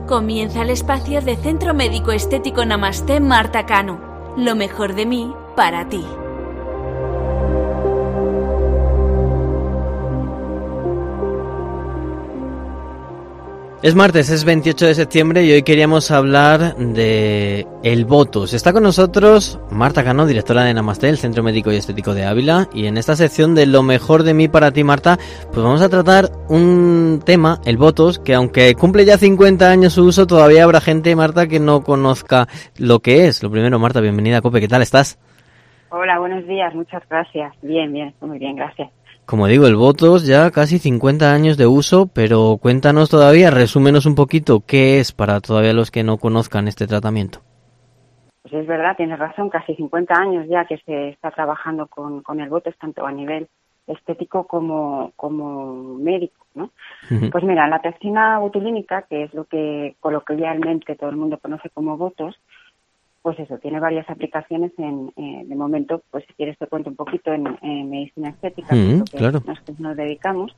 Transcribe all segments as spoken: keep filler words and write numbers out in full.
Comienza el espacio de Centro Médico Estético Namaste Marta Cano. Lo mejor de mí para ti. Es martes, es veintiocho de septiembre y hoy queríamos hablar de el Botox. Está con nosotros Marta Cano, directora de Namaste, el Centro Médico y Estético de Ávila, y en esta sección de Lo mejor de mí para ti, Marta, pues vamos a tratar un tema, el Botox, que aunque cumple ya cincuenta años su uso, todavía habrá gente, Marta, que no conozca lo que es. Lo primero, Marta, bienvenida a COPE, ¿qué tal estás? Hola, buenos días, muchas gracias. Bien, bien, muy bien, gracias. Como digo, el Botox ya casi cincuenta años de uso, pero cuéntanos todavía, resúmenos un poquito qué es para todavía los que no conozcan este tratamiento. Pues es verdad, tienes razón, casi cincuenta años ya que se está trabajando con, con el Botox, tanto a nivel estético como, como médico, ¿no? Uh-huh. Pues mira, la toxina botulínica, que es lo que coloquialmente todo el mundo conoce como Botox, pues eso, tiene varias aplicaciones en, eh, de momento, pues si quieres te cuento un poquito en, en medicina estética, mm, que es lo que claro. nosotros nos dedicamos.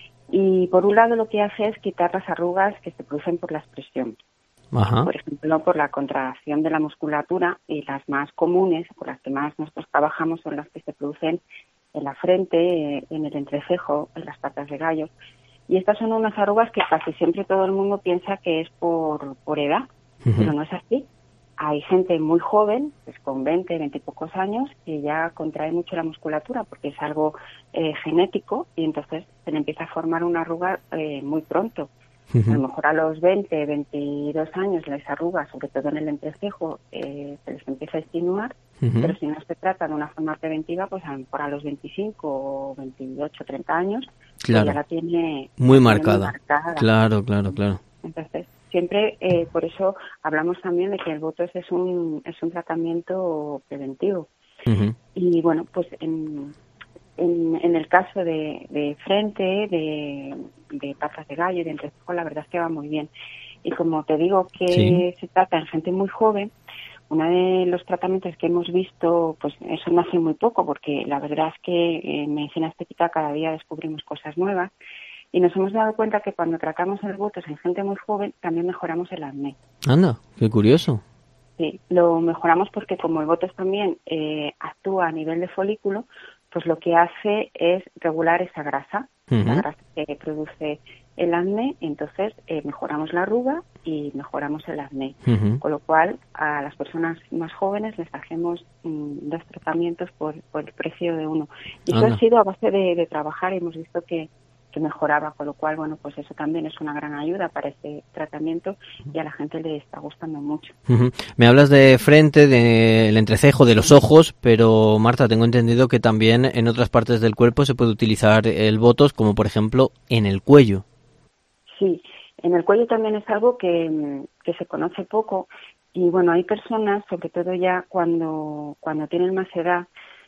Y por un lado lo que hace es quitar las arrugas que se producen por la expresión. Ajá. Por ejemplo, por la contracción de la musculatura, y las más comunes, por las que más nosotros trabajamos, son las que se producen en la frente, eh, en el entrecejo, en las patas de gallo. Y estas son unas arrugas que casi siempre todo el mundo piensa que es por, por edad, uh-huh. pero no es así. Hay gente muy joven, pues con veinte, veinte y pocos años, que ya contrae mucho la musculatura porque es algo eh, genético y entonces se le empieza a formar una arruga eh, muy pronto. Uh-huh. A lo mejor a los veinte, veintidós años las arrugas, sobre todo en el entrecejo, eh, se les empieza a extenuar, uh-huh. pero si no se trata de una forma preventiva, pues a lo mejor a los veinticinco o veintiocho, treinta años, claro. pues ya la tiene muy la marcada. Tiene muy marcada. Claro, claro, claro. Entonces, siempre, eh, por eso hablamos también de que el Botox es un es un tratamiento preventivo. Uh-huh. Y bueno, pues en, en, en el caso de, de frente, de, de patas de gallo y de entrecejo, la verdad es que va muy bien. Y como te digo que sí. se trata en gente muy joven, uno de los tratamientos que hemos visto, pues eso no hace muy poco, porque la verdad es que en medicina estética cada día descubrimos cosas nuevas. Y nos hemos dado cuenta que cuando tratamos el Botox en gente muy joven, también mejoramos el acné. Anda, qué curioso. Sí, lo mejoramos porque como el Botox también eh, actúa a nivel de folículo, pues lo que hace es regular esa grasa, uh-huh. la grasa que produce el acné, entonces eh, mejoramos la arruga y mejoramos el acné. Uh-huh. Con lo cual, a las personas más jóvenes les hacemos mmm, dos tratamientos por, por el precio de uno. Y eso Anda. ha sido a base de, de trabajar y hemos visto que que mejoraba, con lo cual, bueno, pues eso también es una gran ayuda para este tratamiento y a la gente le está gustando mucho. Uh-huh. Me hablas de frente, del entrecejo, de los ojos, pero Marta, tengo entendido que también en otras partes del cuerpo se puede utilizar el Botox, como por ejemplo en el cuello. Sí, en el cuello también es algo que, que se conoce poco y bueno, hay personas, sobre todo ya cuando, cuando tienen más edad,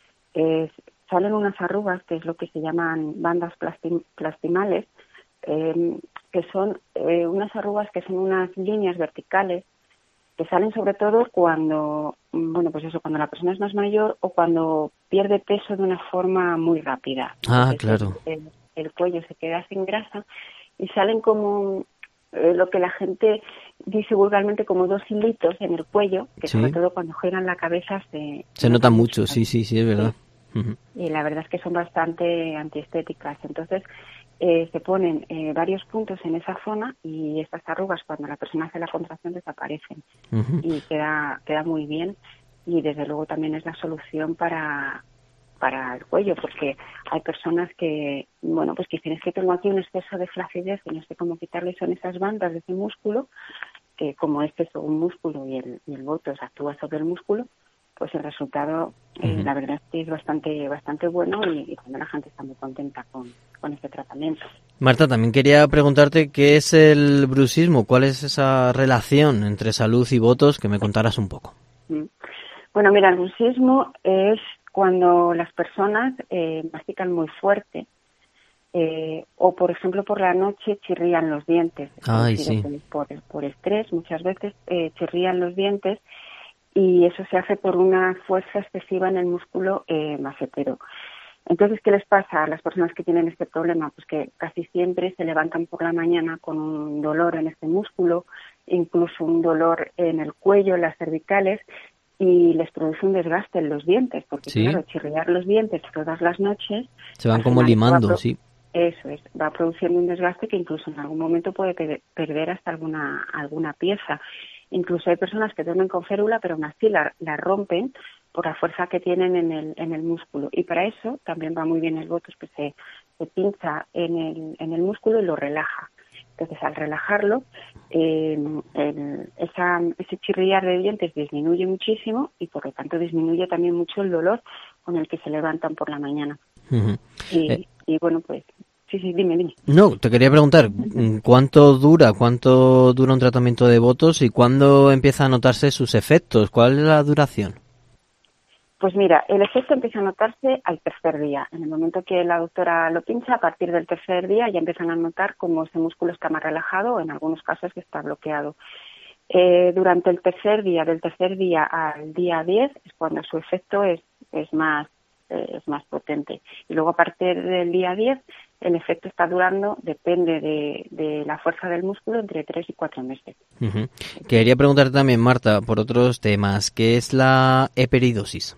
eh, salen unas arrugas, que es lo que se llaman bandas plasti- plastimales, eh, que son eh, unas arrugas que son unas líneas verticales que salen sobre todo cuando, bueno, pues eso, cuando la persona es más mayor o cuando pierde peso de una forma muy rápida. Ah, Entonces, claro. El, el cuello se queda sin grasa y salen como eh, lo que la gente dice vulgarmente como dos hilitos en el cuello, que sí. sobre todo cuando giran la cabeza se... Se, se nota mucho, mucho, sí, sí, sí, es verdad. Sí. Y la verdad es que son bastante antiestéticas. Entonces, eh, se ponen eh, varios puntos en esa zona y estas arrugas, cuando la persona hace la contracción, desaparecen. Uh-huh. Y queda queda muy bien. Y desde luego también es la solución para, para el cuello, porque hay personas que, bueno, pues que dicen, es que tengo aquí un exceso de flacidez y no sé cómo quitarle, son esas bandas de ese músculo, que como este es un músculo y el, y el Botox actúa sobre el músculo, pues el resultado, eh, uh-huh. la verdad es que es bastante bastante bueno y, y también la gente está muy contenta con, con este tratamiento. Marta, también quería preguntarte qué es el bruxismo, cuál es esa relación entre salud y Botox, que me contaras un poco. Bueno, mira, el bruxismo es cuando las personas eh, mastican muy fuerte eh, o, por ejemplo, por la noche chirrían los dientes. Ay, es decir, sí. por, por estrés, muchas veces eh, chirrían los dientes. Y eso se hace por una fuerza excesiva en el músculo eh, macetero. Entonces, ¿qué les pasa a las personas que tienen este problema? Pues que casi siempre se levantan por la mañana con un dolor en este músculo, incluso un dolor en el cuello, en las cervicales, y les produce un desgaste en los dientes, porque ¿Sí? claro, chirriar los dientes todas las noches... Se van como limando, sí. Eso es, va produciendo un desgaste que incluso en algún momento puede perder hasta alguna alguna pieza. Incluso hay personas que duermen con férula, pero aún así la, la rompen por la fuerza que tienen en el en el músculo. Y para eso también va muy bien el Botox, que se, se pincha en el, en el músculo y lo relaja. Entonces, al relajarlo, eh, el, esa, ese chirriar de dientes disminuye muchísimo y, por lo tanto, disminuye también mucho el dolor con el que se levantan por la mañana. Uh-huh. Y, eh. y, bueno, pues, sí, sí, dime, dime. No, te quería preguntar, ¿cuánto dura, cuánto dura un tratamiento de Botox y cuándo empieza a notarse sus efectos? ¿Cuál es la duración? Pues mira, el efecto empieza a notarse al tercer día. En el momento que la doctora lo pincha, a partir del tercer día ya empiezan a notar cómo ese músculo está más relajado o en algunos casos que está bloqueado. Eh, durante el tercer día, del tercer día al día diez, es cuando su efecto es, es, más, eh, es más potente. Y luego a partir del día diez, el efecto está durando, depende de, de la fuerza del músculo, entre tres y cuatro meses. Uh-huh. Quería preguntarte también, Marta, por otros temas, ¿qué es la eperidosis?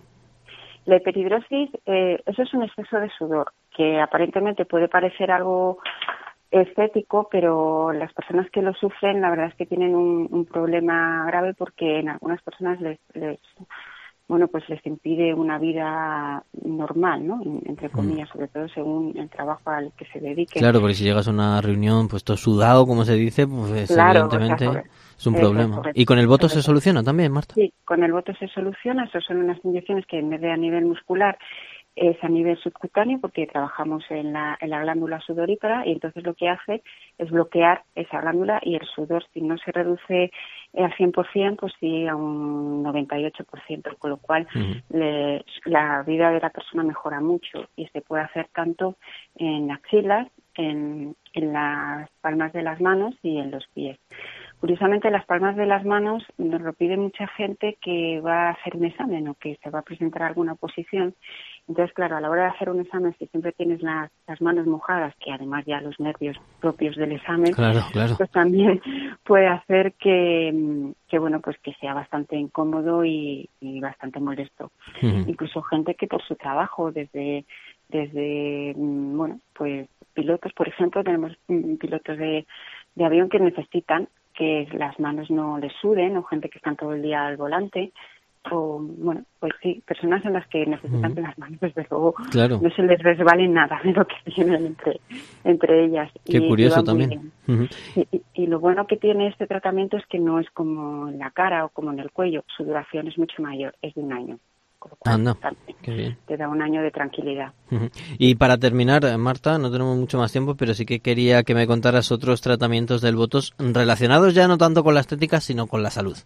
La hiperhidrosis, eh, eso es un exceso de sudor, que aparentemente puede parecer algo estético, pero las personas que lo sufren, la verdad es que tienen un, un problema grave porque en algunas personas les, les, bueno, pues les impide una vida normal, ¿no? Entre comillas, sobre todo según el trabajo al que se dediquen. Claro, porque si llegas a una reunión, pues todo sudado, como se dice, pues claro, evidentemente o sea, es un problema. Eso, ¿Y con el Botox se soluciona también, Marta? Sí, con el Botox se soluciona. Eso son unas inyecciones que en vez de a nivel muscular es a nivel subcutáneo, porque trabajamos en la, en la glándula sudorípara, y entonces lo que hace es bloquear esa glándula y el sudor, si no se reduce al cien por ciento, pues sí a un noventa y ocho por ciento, con lo cual uh-huh. le, la vida de la persona mejora mucho y se puede hacer tanto en axilas, en, en las palmas de las manos y en los pies. Curiosamente, las palmas de las manos nos lo pide mucha gente que va a hacer un examen o que se va a presentar a alguna oposición. Entonces, claro, a la hora de hacer un examen, si siempre tienes las, las manos mojadas, que además ya los nervios propios del examen, claro, claro. pues también puede hacer que, que bueno, pues que sea bastante incómodo y, y bastante molesto. Uh-huh. Incluso gente que por su trabajo, desde, desde bueno, pues pilotos, por ejemplo, tenemos pilotos de, de avión que necesitan que las manos no les suden, o gente que están todo el día al volante, o, bueno, pues sí, personas en las que necesitan uh-huh. que las manos, desde luego, claro. no se les resbale nada de lo que tienen entre, entre ellas. Qué y curioso también. Uh-huh. Y, y, y lo bueno que tiene este tratamiento es que no es como en la cara o como en el cuello, su duración es mucho mayor, es de un año. Anda, qué bien. Te da un año de tranquilidad. Uh-huh. Y para terminar, Marta, no tenemos mucho más tiempo, pero sí que quería que me contaras otros tratamientos del Botox relacionados ya no tanto con la estética, sino con la salud.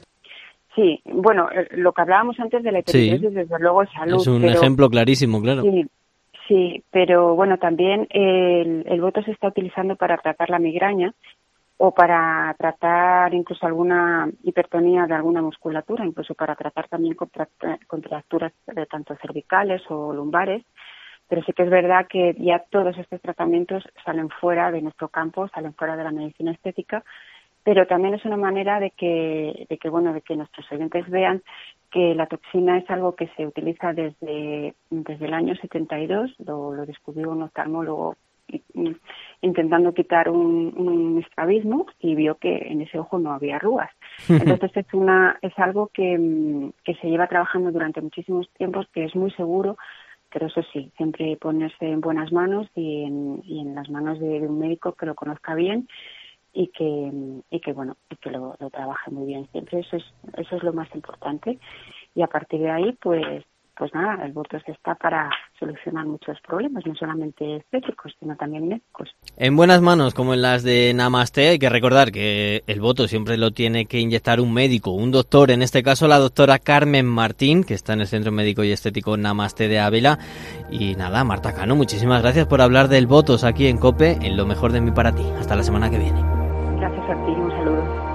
Sí, bueno, lo que hablábamos antes de la hiperhidrosis, sí, desde luego es salud. Es un pero, ejemplo clarísimo, claro. Sí, sí, pero bueno, también el, el Botox se está utilizando para tratar la migraña o para tratar incluso alguna hipertonía de alguna musculatura, incluso para tratar también contracturas de tanto cervicales o lumbares. Pero sí que es verdad que ya todos estos tratamientos salen fuera de nuestro campo, salen fuera de la medicina estética, pero también es una manera de que, de que bueno, de que nuestros oyentes vean que la toxina es algo que se utiliza desde, desde el año setenta y dos, lo, lo descubrió un oftalmólogo intentando quitar un, un estrabismo y vio que en ese ojo no había arrugas. Entonces es una es algo que, que se lleva trabajando durante muchísimos tiempos, que es muy seguro, pero eso sí, siempre ponerse en buenas manos y en, y en las manos de, de un médico que lo conozca bien y que y que bueno y que lo, lo trabaje muy bien. Siempre eso es eso es lo más importante, y a partir de ahí pues pues nada, el Botox está para solucionar muchos problemas, no solamente estéticos, sino también médicos. En buenas manos, como en las de Namaste. Hay que recordar que el Botox siempre lo tiene que inyectar un médico, un doctor, en este caso la doctora Carmen Martín, que está en el Centro Médico y Estético Namaste de Ávila. Y nada, Marta Cano, muchísimas gracias por hablar del Botox aquí en COPE, en Lo Mejor de Mí para Ti. Hasta la semana que viene. Gracias a ti, un saludo.